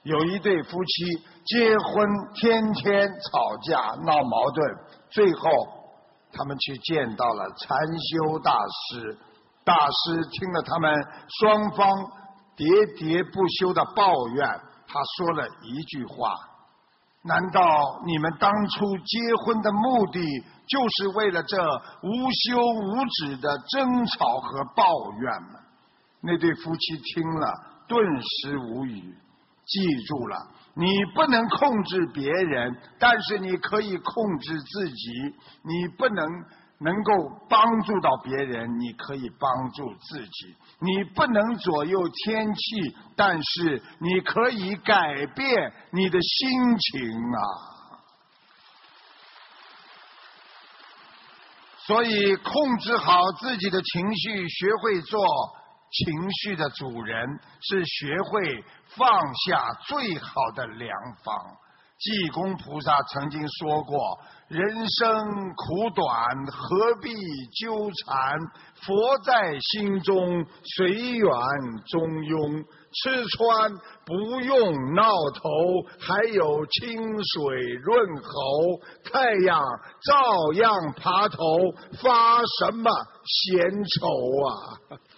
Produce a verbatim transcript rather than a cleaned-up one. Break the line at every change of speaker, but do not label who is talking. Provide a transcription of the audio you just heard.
有一对夫妻结婚天天吵架闹矛盾，最后他们去见到了禅修大师。大师听了他们双方喋喋不休的抱怨，他说了一句话：难道你们当初结婚的目的就是为了这无休无止的争吵和抱怨吗？那对夫妻听了顿时无语。记住了，你不能控制别人，但是你可以控制自己。你不能能够帮助到别人，你可以帮助自己。你不能左右天气，但是你可以改变你的心情啊。所以控制好自己的情绪，学会做情绪的主人，是学会放下最好的良方。济公菩萨曾经说过，人生苦短，何必纠缠，佛在心中，随缘中庸。吃穿不用闹头，还有清水润喉，太阳照样爬头，发什么闲愁啊。